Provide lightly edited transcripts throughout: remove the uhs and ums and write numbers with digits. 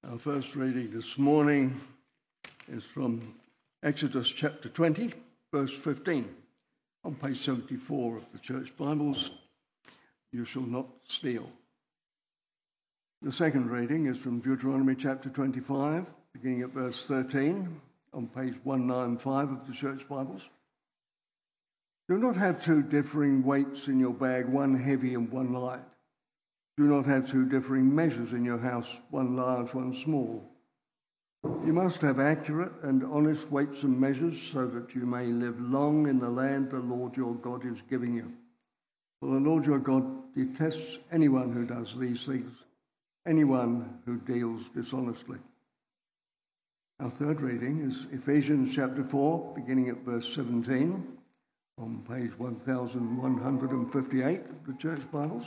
Our first reading this morning is from Exodus chapter 20, verse 15, on page 74 of the Church Bibles. You shall not steal. The second reading is from Deuteronomy chapter 25, beginning at verse 13, on page 195 of the Church Bibles. Do not have two differing weights in your bag, one heavy and one light. Do not have two differing measures in your house, one large, one small. You must have accurate and honest weights and measures so that you may live long in the land the Lord your God is giving you. For the Lord your God detests anyone who does these things, anyone who deals dishonestly. Our third reading is Ephesians chapter 4, beginning at verse 17, on page 1158 of the Church Bibles.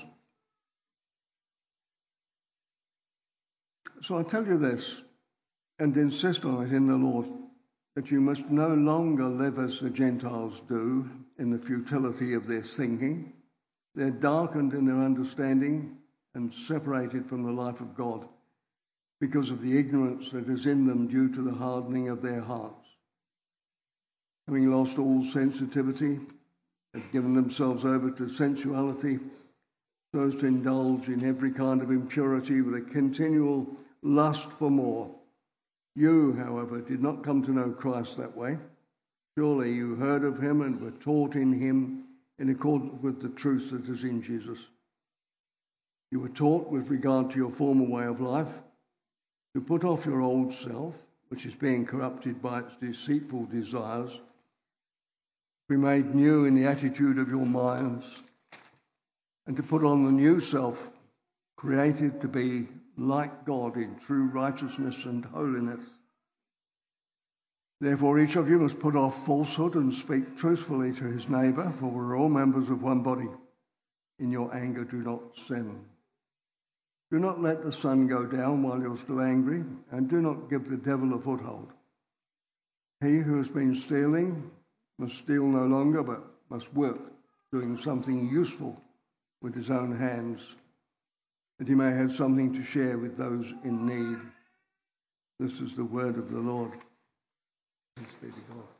So I tell you this, and insist on it in the Lord, that you must no longer live as the Gentiles do in the futility of their thinking. They're darkened in their understanding and separated from the life of God because of the ignorance that is in them due to the hardening of their hearts. Having lost all sensitivity, have given themselves over to sensuality, so as to indulge in every kind of impurity with a continual lust for more. You, however, did not come to know Christ that way. Surely you heard of him and were taught in him in accordance with the truth that is in Jesus. You were taught with regard to your former way of life to put off your old self, which is being corrupted by its deceitful desires, be made new in the attitude of your minds, and to put on the new self, created to be like God in true righteousness and holiness. Therefore, each of you must put off falsehood and speak truthfully to his neighbour, for we're all members of one body. In your anger, do not sin. Do not let the sun go down while you're still angry, and do not give the devil a foothold. He who has been stealing must steal no longer, but must work, doing something useful with his own hands, that he may have something to share with those in need. This is the word of the Lord. Thanks be to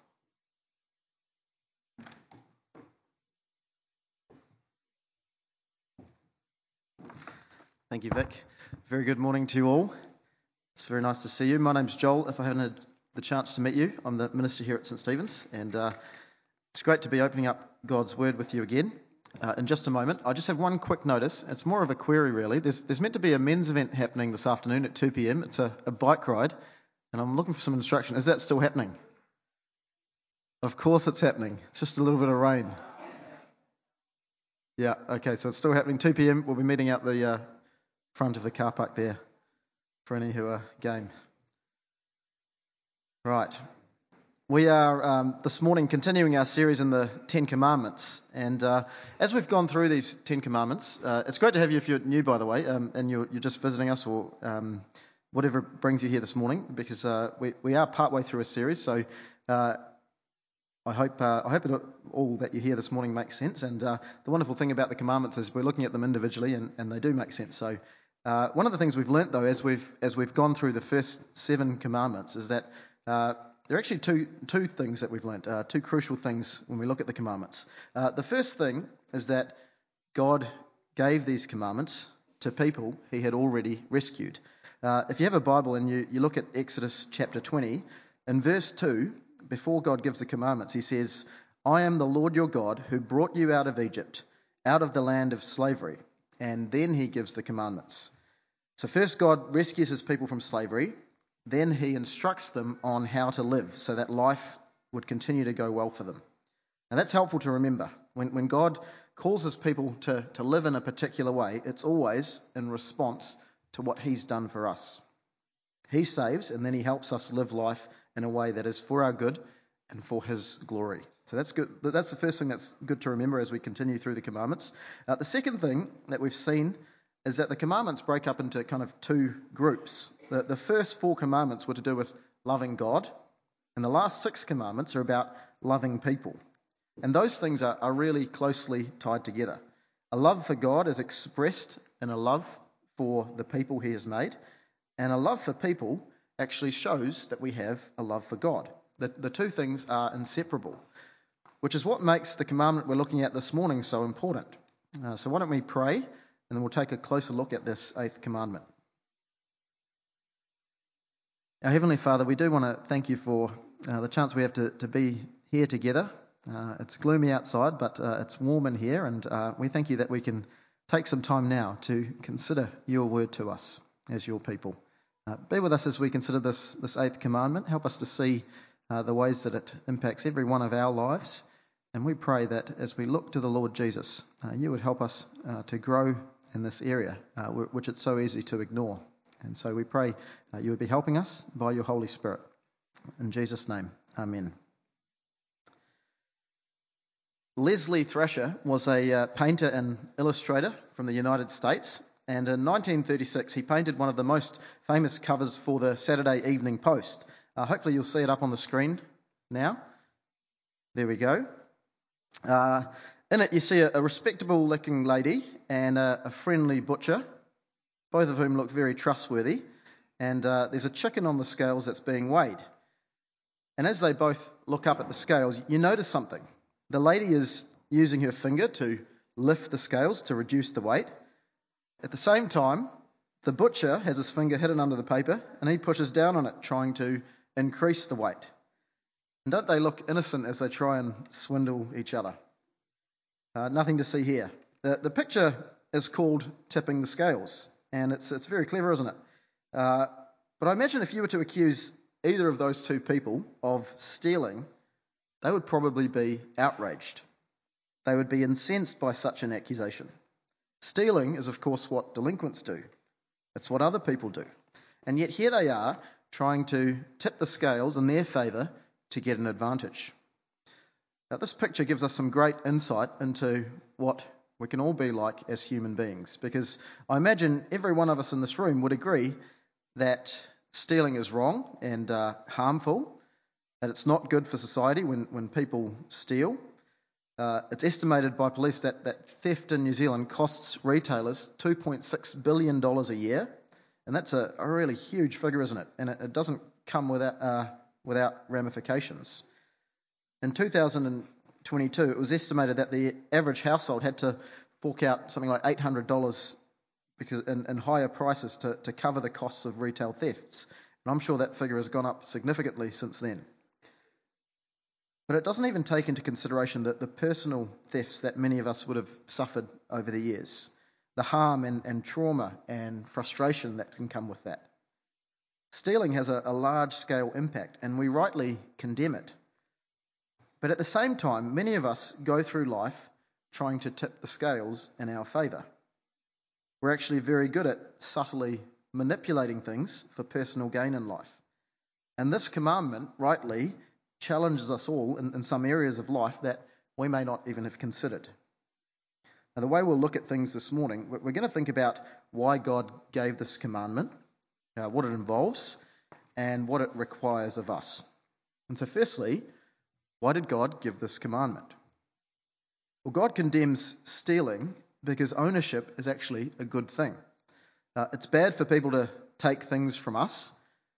God. Thank you, Vic. Very good morning to you all. It's very nice to see you. My name's Joel. If I haven't had the chance to meet you, I'm the minister here at St. Stephen's, and it's great to be opening up God's Word with you again. In just a moment, I just have one quick notice. It's more of a query, really. There's meant to be a men's event happening this afternoon at 2 p.m. It's a bike ride, and I'm looking for some instruction. Is that still happening? Of course it's happening. It's just a little bit of rain. Yeah, okay, so it's still happening. 2 p.m. We'll be meeting out the front of the car park there for any who are game. Right. We are this morning continuing our series in the Ten Commandments, and as we've gone through these Ten Commandments, it's great to have you if you're new, by the way, and you're just visiting us or whatever brings you here this morning, because we are partway through a series, so I hope all that you hear this morning makes sense. And the wonderful thing about the commandments is we're looking at them individually, and they do make sense. So one of the things we've learnt, though, as we've gone through the first 7 commandments, is that there are actually two things that we've learnt, two crucial things when we look at the commandments. The first thing is that God gave these commandments to people he had already rescued. If you have a Bible and you look at Exodus chapter 20, in verse 2, before God gives the commandments, he says, I am the Lord your God who brought you out of Egypt, out of the land of slavery. And then he gives the commandments. So first God rescues his people from slavery. Then he instructs them on how to live so that life would continue to go well for them. And that's helpful to remember. When God calls his people to live in a particular way, it's always in response to what he's done for us. He saves, and then he helps us live life in a way that is for our good and for his glory. So that's good. That's the first thing that's good to remember as we continue through the commandments. The second thing that we've seen is that the commandments break up into kind of 2 groups. The first 4 commandments were to do with loving God, and the last 6 commandments are about loving people. And those things are really closely tied together. A love for God is expressed in a love for the people he has made, And a love for people actually shows that we have a love for God. The two things are inseparable, which is what makes the commandment we're looking at this morning so important. So why don't we pray, and then we'll take a closer look at this 8th commandment. Our Heavenly Father, we do want to thank you for the chance we have to be here together. It's gloomy outside, but it's warm in here, and we thank you that we can take some time now to consider your word to us as your people. Be with us as we consider this 8th commandment. Help us to see the ways that it impacts every one of our lives. And we pray that as we look to the Lord Jesus, you would help us to grow in this area, which it's so easy to ignore. And so we pray you would be helping us by your Holy Spirit. In Jesus' name, amen. Leslie Thrasher was a painter and illustrator from the United States. And in 1936, he painted one of the most famous covers for the Saturday Evening Post. Hopefully you'll see it up on the screen now. There we go. In it you see a respectable-looking lady and a friendly butcher, both of whom look very trustworthy. And there's a chicken on the scales that's being weighed. And as they both look up at the scales, you notice something. The lady is using her finger to lift the scales to reduce the weight. At the same time, the butcher has his finger hidden under the paper and he pushes down on it, trying to increase the weight. And don't they look innocent as they try and swindle each other? Nothing to see here. The picture is called Tipping the Scales, and it's very clever, isn't it? But I imagine if you were to accuse either of those two people of stealing, they would probably be outraged. They would be incensed by such an accusation. Stealing is, of course, what delinquents do. It's what other people do. And yet here they are trying to tip the scales in their favour to get an advantage. Now, this picture gives us some great insight into what we can all be like as human beings, because I imagine every one of us in this room would agree that stealing is wrong and harmful, that it's not good for society when people steal. It's estimated by police that theft in New Zealand costs retailers $2.6 billion a year, and that's a really huge figure, isn't it? And it doesn't come without ramifications. In 2022, it was estimated that the average household had to fork out something like $800 in higher prices to cover the costs of retail thefts. And I'm sure that figure has gone up significantly since then. But it doesn't even take into consideration the personal thefts that many of us would have suffered over the years, the harm and trauma and frustration that can come with that. Stealing has a large-scale impact, and we rightly condemn it. But at the same time, many of us go through life trying to tip the scales in our favour. We're actually very good at subtly manipulating things for personal gain in life. And this commandment, rightly, challenges us all in some areas of life that we may not even have considered. Now, the way we'll look at things this morning, we're going to think about why God gave this commandment, what it involves, and what it requires of us. And so firstly, why did God give this commandment? Well, God condemns stealing because ownership is actually a good thing. It's bad for people to take things from us.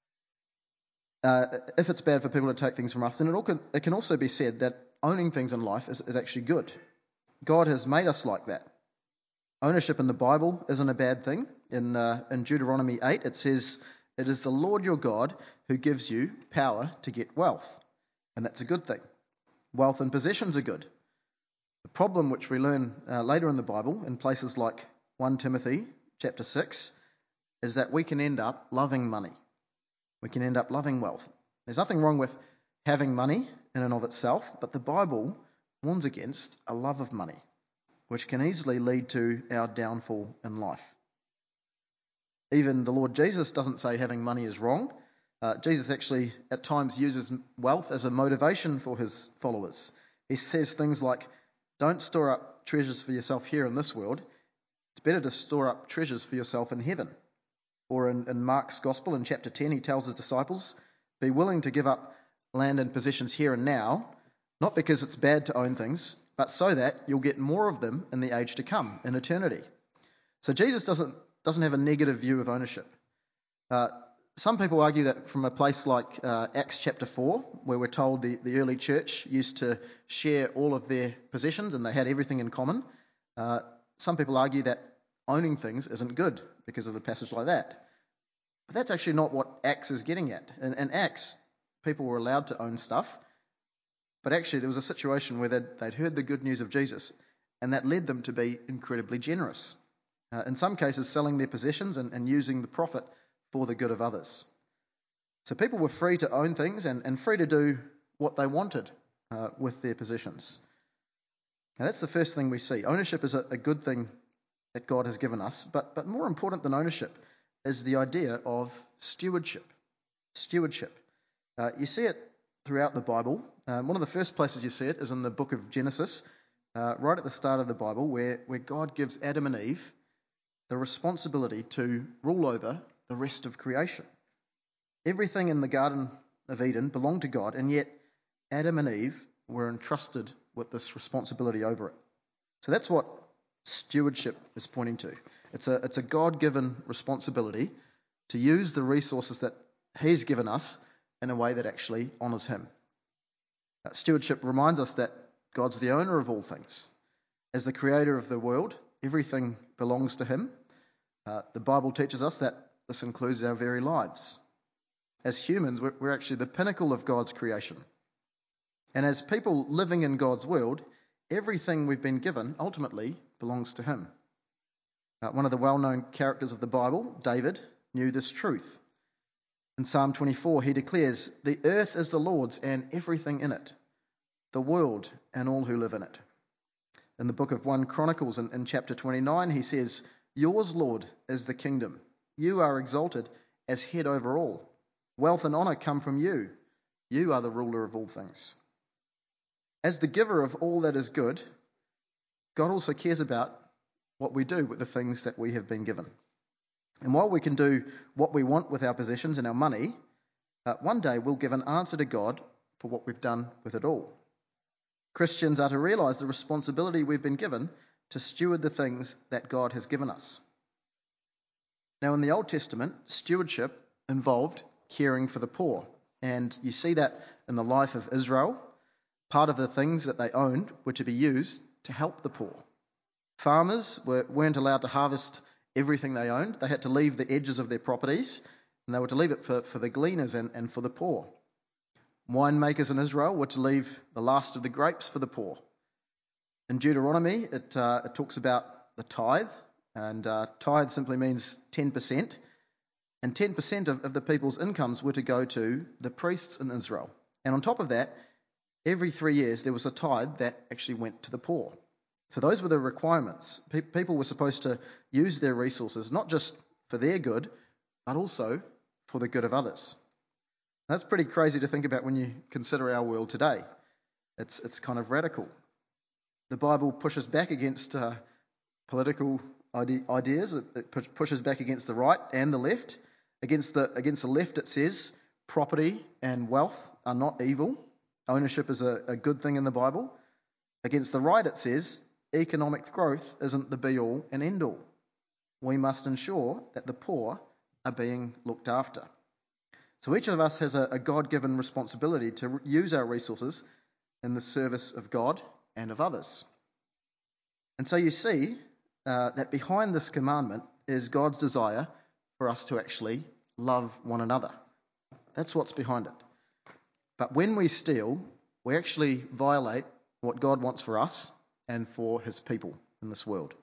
If it's bad for people to take things from us, then it can also be said that owning things in life is actually good. God has made us like that. Ownership in the Bible isn't a bad thing. In Deuteronomy 8, it says, "It is the Lord your God who gives you power to get wealth." And that's a good thing. Wealth and possessions are good. The problem, which we learn later in the Bible, in places like 1 Timothy chapter 6, is that we can end up loving money. We can end up loving wealth. There's nothing wrong with having money in and of itself, but the Bible warns against a love of money, which can easily lead to our downfall in life. Even the Lord Jesus doesn't say having money is wrong. Jesus actually at times uses wealth as a motivation for his followers. He says things like, don't store up treasures for yourself here in this world. It's better to store up treasures for yourself in heaven. Or in Mark's Gospel in chapter 10, he tells his disciples, be willing to give up land and possessions here and now, not because it's bad to own things, but so that you'll get more of them in the age to come, in eternity. So Jesus doesn't have a negative view of ownership. Some people argue that from a place like Acts chapter 4, where we're told the early church used to share all of their possessions and they had everything in common, some people argue that owning things isn't good because of a passage like that. But that's actually not what Acts is getting at. In Acts, people were allowed to own stuff, but actually there was a situation where they'd heard the good news of Jesus, and that led them to be incredibly generous. In some cases, selling their possessions and using the profit for the good of others. So people were free to own things and free to do what they wanted with their possessions. Now that's the first thing we see. Ownership is a good thing that God has given us, but more important than ownership is the idea of stewardship. Stewardship. You see it throughout the Bible. One of the first places you see it is in the book of Genesis, right at the start of the Bible, where God gives Adam and Eve the responsibility to rule over the rest of creation. Everything in the Garden of Eden belonged to God, and yet Adam and Eve were entrusted with this responsibility over it. So that's what stewardship is pointing to. It's a God-given responsibility to use the resources that He's given us in a way that actually honours Him. Stewardship reminds us that God's the owner of all things. As the creator of the world, everything belongs to Him. The Bible teaches us that this includes our very lives. As humans, we're actually the pinnacle of God's creation. And as people living in God's world, everything we've been given ultimately belongs to Him. One of the well-known characters of the Bible, David, knew this truth. In Psalm 24, he declares, "The earth is the Lord's and everything in it, the world and all who live in it." In the book of 1 Chronicles, in chapter 29, he says, "Yours, Lord, is the kingdom. You are exalted as head over all. Wealth and honour come from you. You are the ruler of all things." As the giver of all that is good, God also cares about what we do with the things that we have been given. And while we can do what we want with our possessions and our money, one day we'll give an answer to God for what we've done with it all. Christians are to realise the responsibility we've been given to steward the things that God has given us. Now, in the Old Testament, stewardship involved caring for the poor, and you see that in the life of Israel. Part of the things that they owned were to be used to help the poor. Farmers weren't allowed to harvest everything they owned. They had to leave the edges of their properties, and they were to leave it for the gleaners and for the poor. Winemakers in Israel were to leave the last of the grapes for the poor. In Deuteronomy, it talks about the tithe, and tithe simply means 10%, and 10% of the people's incomes were to go to the priests in Israel. And on top of that, every 3 years there was a tithe that actually went to the poor. So those were the requirements. People were supposed to use their resources not just for their good, but also for the good of others. That's pretty crazy to think about when you consider our world today. It's kind of radical. The Bible pushes back against political ideas. It pushes back against the right and the left. Against the left, it says property and wealth are not evil. Ownership is a good thing in the Bible. Against the right, it says economic growth isn't the be-all and end-all. We must ensure that the poor are being looked after. So each of us has a God-given responsibility to use our resources in the service of God and of others. And so you see that behind this commandment is God's desire for us to actually love one another. That's what's behind it. But when we steal, we actually violate what God wants for us and for His people in this world.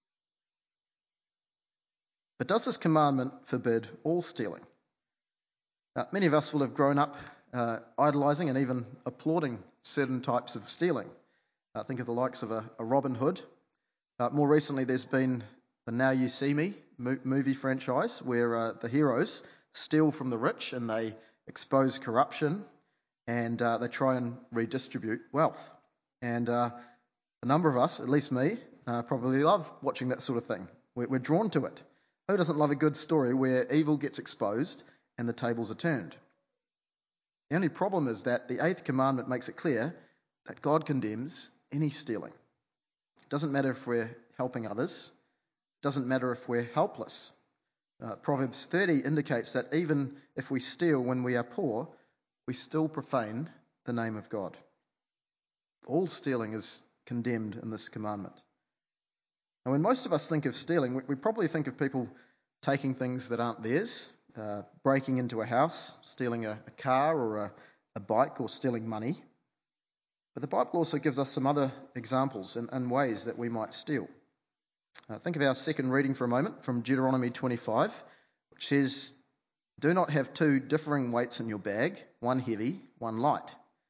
But does this commandment forbid all stealing? Many of us will have grown up idolising and even applauding certain types of stealing. Think of the likes of a Robin Hood. More recently, there's been the Now You See Me movie franchise, where the heroes steal from the rich and they expose corruption and they try and redistribute wealth. And a number of us, at least me, probably love watching that sort of thing. We're drawn to it. Who doesn't love a good story where evil gets exposed and the tables are turned? The only problem is that the 8th commandment makes it clear that God condemns any stealing. It doesn't matter if we're helping others. It doesn't matter if we're helpless. Proverbs 30 indicates that even if we steal when we are poor, we still profane the name of God. All stealing is condemned in this commandment. Now, when most of us think of stealing, we probably think of people taking things that aren't theirs, breaking into a house, stealing a car or a bike, or stealing money. But the Bible also gives us some other examples and ways that we might steal. Think of our second reading for a moment from Deuteronomy 25, which says, "Do not have two differing weights in your bag, one heavy, one light."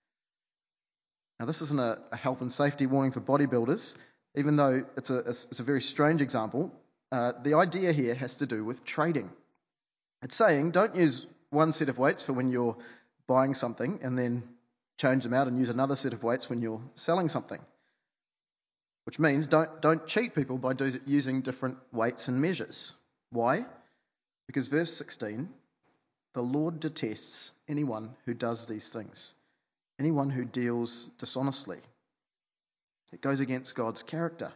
Now, this isn't a health and safety warning for bodybuilders, even though it's a very strange example. The idea here has to do with trading. It's saying don't use one set of weights for when you're buying something and then change them out and use another set of weights when you're selling something. Which means don't cheat people by using different weights and measures. Why? Because verse 16, the Lord detests anyone who does these things, anyone who deals dishonestly. It goes against God's character.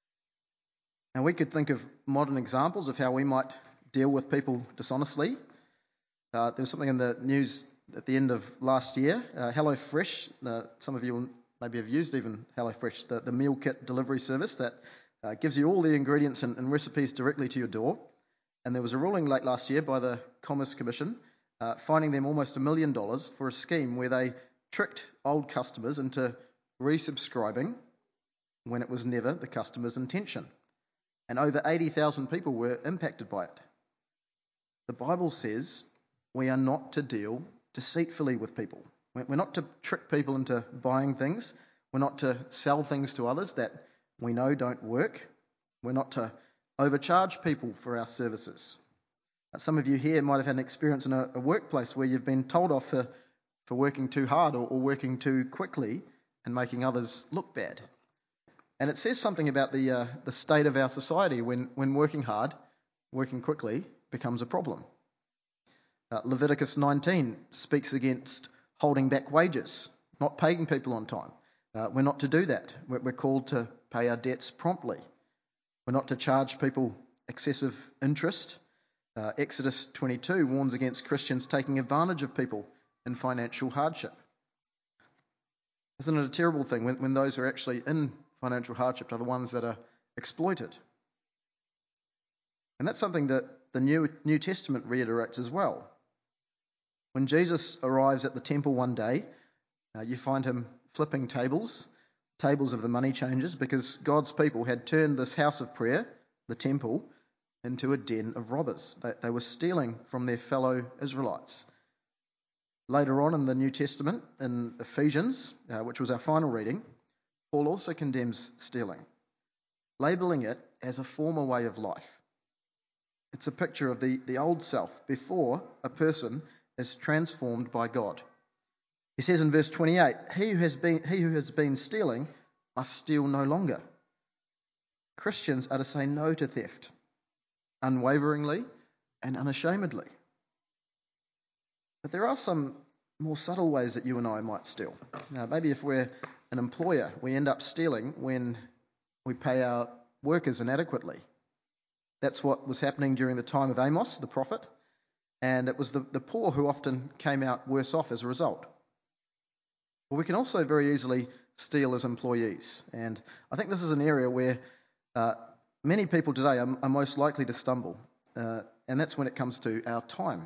Now, we could think of modern examples of how we might deal with people dishonestly. There was something in the news at the end of last year. HelloFresh, some of you will maybe have used even HelloFresh, the meal kit delivery service that gives you all the ingredients and recipes directly to your door. And there was a ruling late last year by the Commerce Commission fining them almost $1 million for a scheme where they tricked old customers into resubscribing when it was never the customer's intention. And over 80,000 people were impacted by it. The Bible says we are not to deal deceitfully with people. We're not to trick people into buying things. We're not to sell things to others that we know don't work. We're not to overcharge people for our services. Some of you here might have had an experience in a workplace where you've been told off for working too hard or working too quickly and making others look bad. And it says something about the state of our society when working hard, working quickly, becomes a problem. Leviticus 19 speaks against holding back wages, not paying people on time. We're not to do that. We're called to pay our debts promptly. We're not to charge people excessive interest. Exodus 22 warns against Christians taking advantage of people in financial hardship. Isn't it a terrible thing when those who are actually in financial hardship are the ones that are exploited? And that's something that the New Testament reiterates as well. When Jesus arrives at the temple one day, you find him flipping tables of the money changers, because God's people had turned this house of prayer, the temple, into a den of robbers. They were stealing from their fellow Israelites. Later on in the New Testament, in Ephesians, which was our final reading, Paul also condemns stealing, labelling it as a former way of life. It's a picture of the old self before a person is transformed by God. He says in verse 28, he who has been stealing must steal no longer. Christians are to say no to theft, unwaveringly and unashamedly. But there are some more subtle ways that you and I might steal. Now, maybe if we're an employer, we end up stealing when we pay our workers inadequately. That's what was happening during the time of Amos, the prophet, and it was the poor who often came out worse off as a result. But we can also very easily steal as employees, and I think this is an area where many people today are most likely to stumble, and that's when it comes to our time.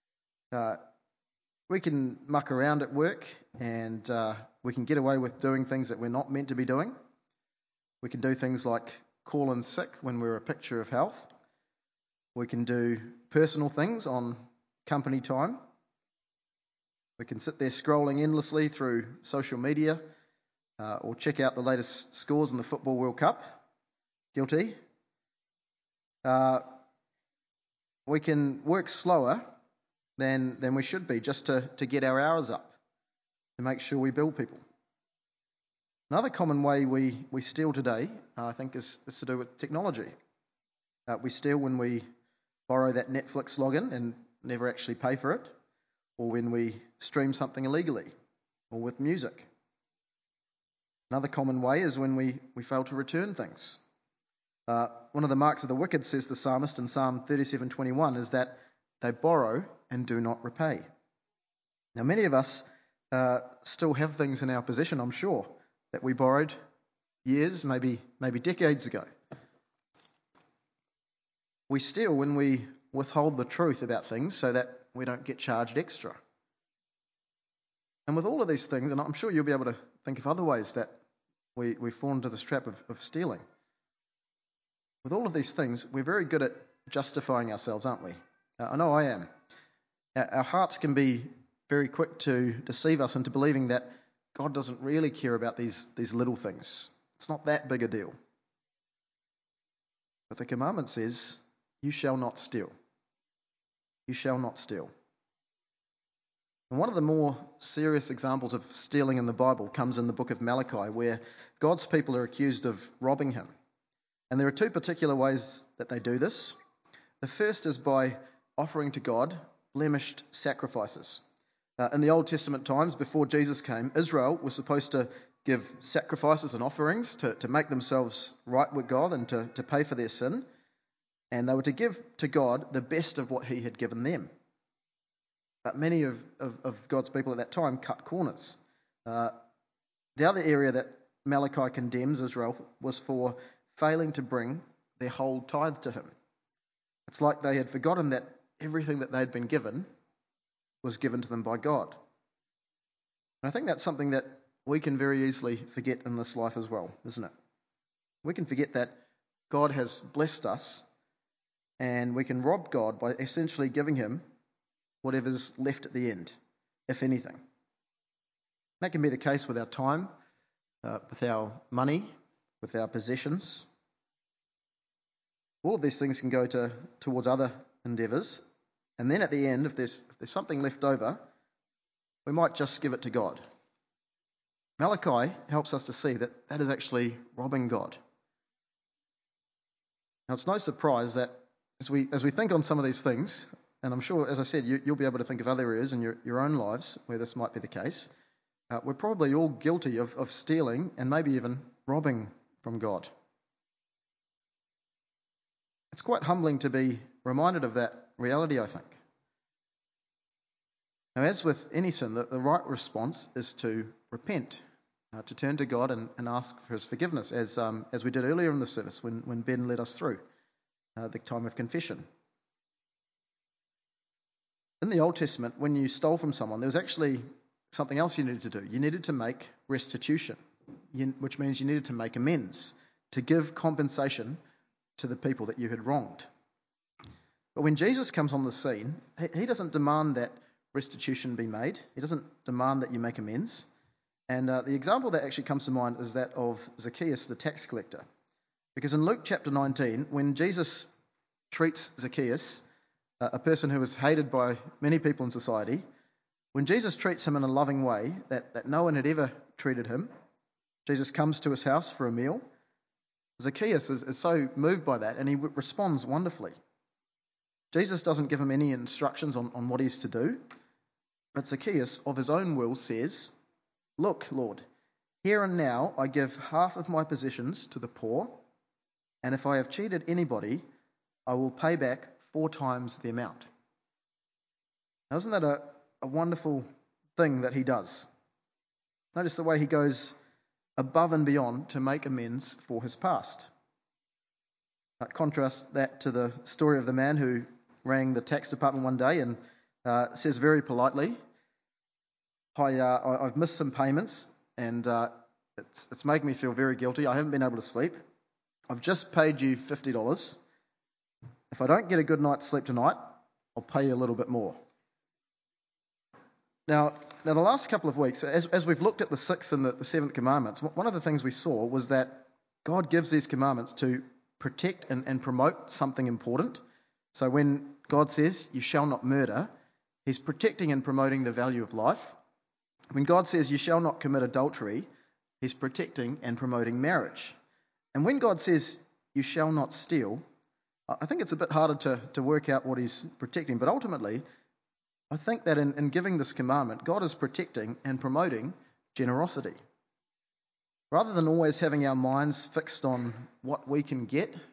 We can muck around at work, and we can get away with doing things that we're not meant to be doing. We can do things like call in sick when we're a picture of health. We can do personal things on company time. We can sit there scrolling endlessly through social media or check out the latest scores in the Football World Cup. Guilty. We can work slower than we should be just to get our hours up, to make sure we bill people. Another common way we steal today, I think, is to do with technology. We steal when we borrow that Netflix login and never actually pay for it, or when we stream something illegally, or with music. Another common way is when we fail to return things. One of the marks of the wicked, says the psalmist in Psalm 37:21, is that they borrow and do not repay. Now, many of us still have things in our possession, I'm sure, that we borrowed years, maybe decades ago. We steal when we withhold the truth about things so that we don't get charged extra. And with all of these things, and I'm sure you'll be able to think of other ways that we fall into this trap of stealing. With all of these things, we're very good at justifying ourselves, aren't we? I know I am. Our hearts can be very quick to deceive us into believing that God doesn't really care about these little things. It's not that big a deal. But the commandment says, you shall not steal. You shall not steal. And one of the more serious examples of stealing in the Bible comes in the book of Malachi, where God's people are accused of robbing him. And there are two particular ways that they do this. The first is by offering to God blemished sacrifices. In the Old Testament times, before Jesus came, Israel was supposed to give sacrifices and offerings to make themselves right with God and to pay for their sin. And they were to give to God the best of what he had given them. But many of God's people at that time cut corners. The other area that Malachi condemns Israel was for failing to bring their whole tithe to him. It's like they had forgotten that everything that they'd been given was given to them by God. And I think that's something that we can very easily forget in this life as well, isn't it? We can forget that God has blessed us, and we can rob God by essentially giving him whatever's left at the end, if anything. That can be the case with our time, with our money, with our possessions. All of these things can go towards other endeavours, and then at the end, if there's something left over, we might just give it to God. Malachi helps us to see that is actually robbing God. Now, it's no surprise that as we think on some of these things, and I'm sure, as I said, you'll be able to think of other areas in your own lives where this might be the case, we're probably all guilty of stealing and maybe even robbing from God. It's quite humbling to be reminded of that reality, I think. Now, as with any sin, the right response is to repent, to turn to God and ask for his forgiveness, as we did earlier in the service when Ben led us through the time of confession. In the Old Testament, when you stole from someone, there was actually something else you needed to do. You needed to make restitution, which means you needed to make amends, to give compensation to the people that you had wronged. But when Jesus comes on the scene, he doesn't demand that restitution be made. He doesn't demand that you make amends. And the example that actually comes to mind is that of Zacchaeus, the tax collector. Because in Luke chapter 19, when Jesus treats Zacchaeus, a person who was hated by many people in society, when Jesus treats him in a loving way that no one had ever treated him, Jesus comes to his house for a meal. Zacchaeus is so moved by that, and he responds wonderfully. Jesus doesn't give him any instructions on what he's to do, but Zacchaeus, of his own will, says, "Look, Lord, here and now I give half of my possessions to the poor, and if I have cheated anybody, I will pay back 4 times the amount." Now, isn't that a wonderful thing that he does? Notice the way he goes above and beyond to make amends for his past. Contrast that to the story of the man who rang the tax department one day and says very politely, I've missed some payments, and it's making me feel very guilty. I haven't been able to sleep. I've just paid you $50. If I don't get a good night's sleep tonight, I'll pay you a little bit more. Now the last couple of weeks, as we've looked at the 6th and the 7th commandments, one of the things we saw was that God gives these commandments to protect and promote something important. So when God says, you shall not murder, he's protecting and promoting the value of life. When God says, you shall not commit adultery, he's protecting and promoting marriage. And when God says, you shall not steal, I think it's a bit harder to work out what he's protecting. But ultimately, I think that in giving this commandment, God is protecting and promoting generosity. Rather than always having our minds fixed on what we can get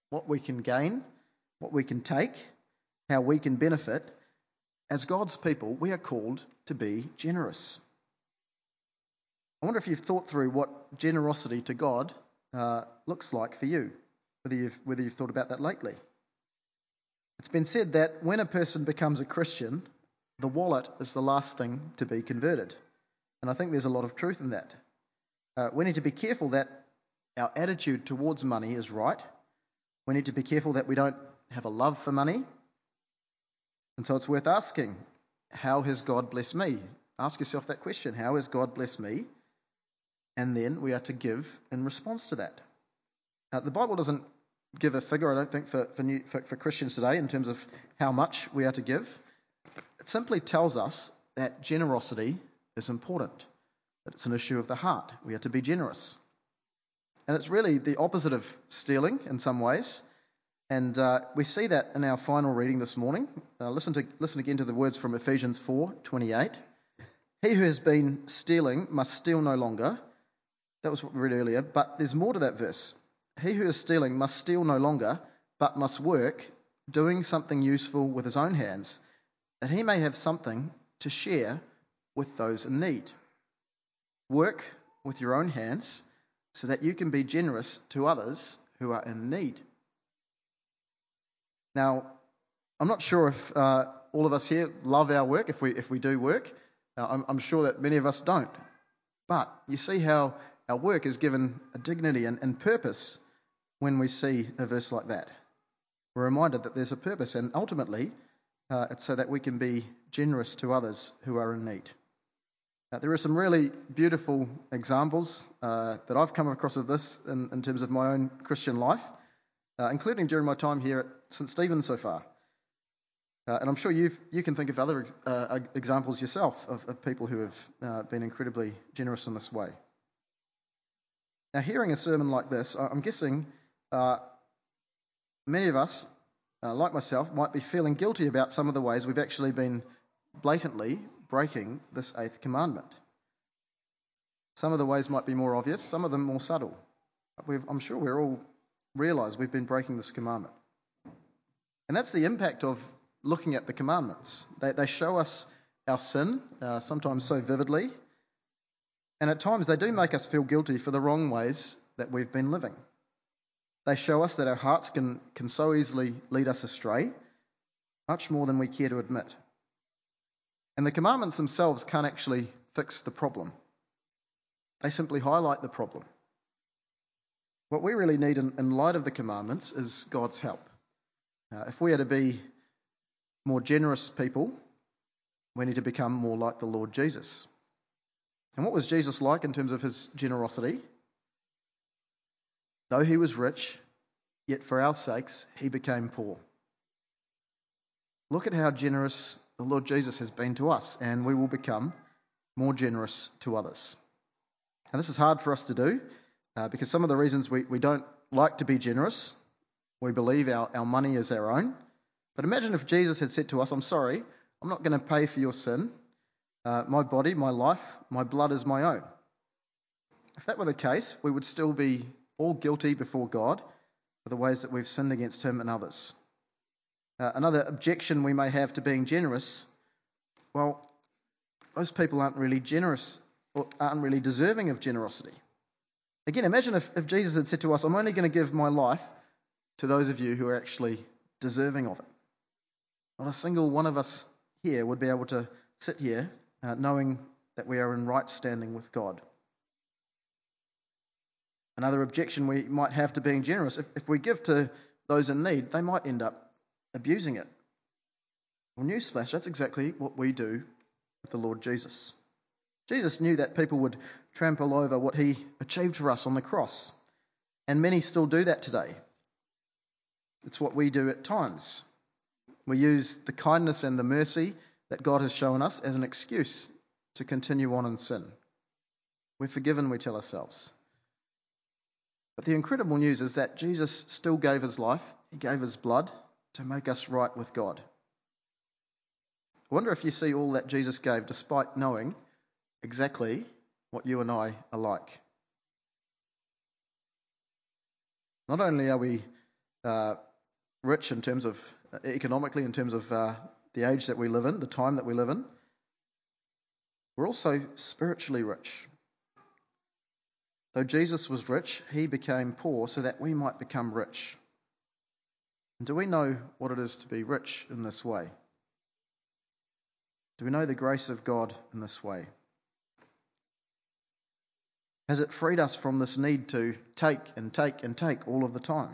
what we can gain, what we can take, how we can benefit, as God's people, we are called to be generous. I wonder if you've thought through what generosity to God looks like for you, whether you've thought about that lately. It's been said that when a person becomes a Christian, the wallet is the last thing to be converted. And I think there's a lot of truth in that. We need to be careful that our attitude towards money is right. We need to be careful that we don't have a love for money. And so it's worth asking, how has God blessed me? Ask yourself that question, how has God blessed me? And then we are to give in response to that. The Bible doesn't give a figure, I don't think, for Christians today in terms of how much we are to give. It simply tells us that generosity is important, that it's an issue of the heart. We are to be generous. And it's really the opposite of stealing in some ways. And we see that in our final reading this morning. Listen again to the words from Ephesians 4:28. He who has been stealing must steal no longer. That was what we read earlier, but there's more to that verse. He who is stealing must steal no longer, but must work, doing something useful with his own hands, that he may have something to share with those in need. Work with your own hands so that you can be generous to others who are in need. Now, I'm not sure if all of us here love our work, if we do work. I'm sure that many of us don't. But you see how our work is given a dignity and purpose when we see a verse like that. We're reminded that there's a purpose, and ultimately it's so that we can be generous to others who are in need. There are some really beautiful examples that I've come across of this in terms of my own Christian life, including during my time here at St. Stephen's so far. And I'm sure you can think of other examples yourself of people who have been incredibly generous in this way. Now, hearing a sermon like this, I'm guessing many of us, like myself, might be feeling guilty about some of the ways we've actually been blatantly breaking this 8th commandment. Some of the ways might be more obvious, some of them more subtle. I'm sure we all realise we've been breaking this commandment. And that's the impact of looking at the commandments. They show us our sin, sometimes so vividly, and at times they do make us feel guilty for the wrong ways that we've been living. They show us that our hearts can so easily lead us astray, much more than we care to admit. And the commandments themselves can't actually fix the problem. They simply highlight the problem. What we really need in light of the commandments is God's help. If we are to be more generous people, we need to become more like the Lord Jesus. And what was Jesus like in terms of his generosity? Though he was rich, yet for our sakes he became poor. Look at how generous the Lord Jesus has been to us, and we will become more generous to others. And this is hard for us to do because some of the reasons we don't like to be generous, we believe our money is our own. But imagine if Jesus had said to us, I'm sorry, I'm not going to pay for your sin. My body, my life, my blood is my own. If that were the case, we would still be all guilty before God for the ways that we've sinned against him and others. Another objection we may have to being generous, well, those people aren't really generous or aren't really deserving of generosity. Again, imagine if Jesus had said to us, I'm only going to give my life to those of you who are actually deserving of it. Not a single one of us here would be able to sit here knowing that we are in right standing with God. Another objection we might have to being generous, if we give to those in need, they might end up abusing it. Well, newsflash, that's exactly what we do with the Lord Jesus. Jesus knew that people would trample over what he achieved for us on the cross, and many still do that today. It's what we do at times. We use the kindness and the mercy that God has shown us as an excuse to continue on in sin. We're forgiven, we tell ourselves. But the incredible news is that Jesus still gave his life, he gave his blood to make us right with God. I wonder if you see all that Jesus gave despite knowing exactly what you and I are like. Not only are we rich in terms of economically, in terms of the age that we live in, the time that we live in, we're also spiritually rich. Though Jesus was rich, he became poor so that we might become rich. And do we know what it is to be rich in this way? Do we know the grace of God in this way? Has it freed us from this need to take and take and take all of the time?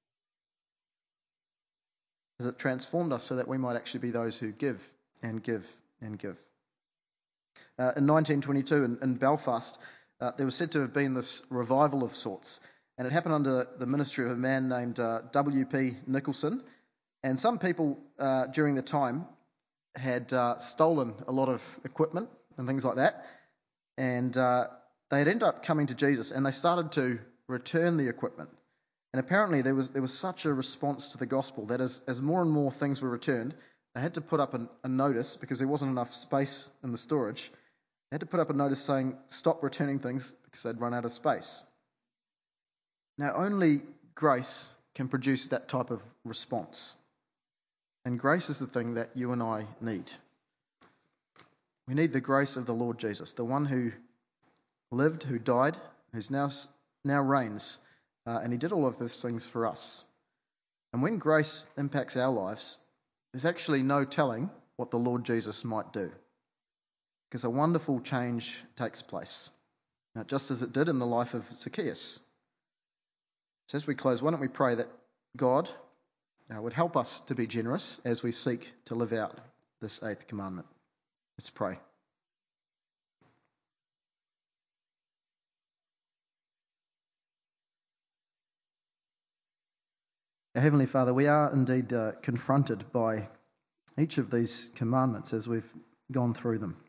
Has it transformed us so that we might actually be those who give and give and give? In 1922 in Belfast, there was said to have been this revival of sorts, and it happened under the ministry of a man named W.P. Nicholson. And some people during the time had stolen a lot of equipment and things like that, and they had ended up coming to Jesus, and they started to return the equipment. And apparently there was such a response to the gospel that as more and more things were returned, they had to put up a notice, because there wasn't enough space in the storage. They had to put up a notice saying, stop returning things, because they'd run out of space. Now, only grace can produce that type of response. And grace is the thing that you and I need. We need the grace of the Lord Jesus, the one who lived, who died, who's now reigns, and he did all of those things for us. And when grace impacts our lives, there's actually no telling what the Lord Jesus might do, because a wonderful change takes place, just as it did in the life of Zacchaeus. So as we close, why don't we pray that God would help us to be generous as we seek to live out this 8th commandment. Let's pray. Our Heavenly Father, we are indeed confronted by each of these commandments as we've gone through them.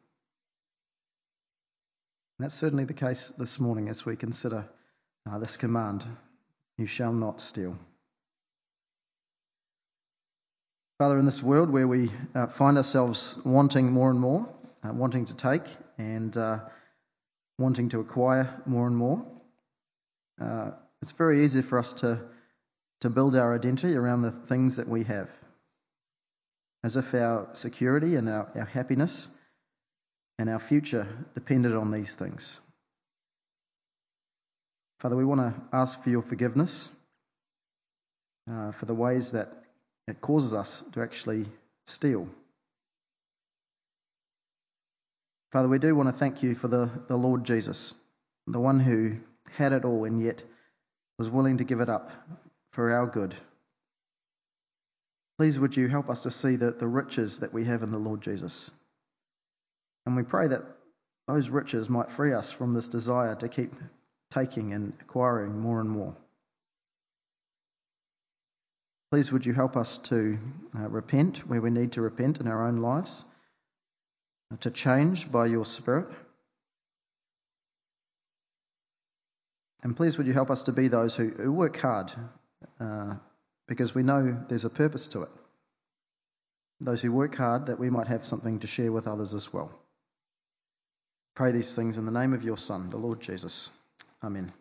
And that's certainly the case this morning as we consider this command, you shall not steal. Father, in this world where we find ourselves wanting more and more, wanting to take and wanting to acquire more and more, it's very easy for us to build our identity around the things that we have, as if our security and our happiness and our future depended on these things. Father, we want to ask for your forgiveness for the ways that it causes us to actually steal. Father, we do want to thank you for the Lord Jesus, the one who had it all and yet was willing to give it up for our good. Please would you help us to see the riches that we have in the Lord Jesus. And we pray that those riches might free us from this desire to keep taking and acquiring more and more. Please would you help us to repent where we need to repent in our own lives, to change by your Spirit. And please would you help us to be those who work hard, because we know there's a purpose to it. Those who work hard that we might have something to share with others as well. Pray these things in the name of your Son, the Lord Jesus. Amen.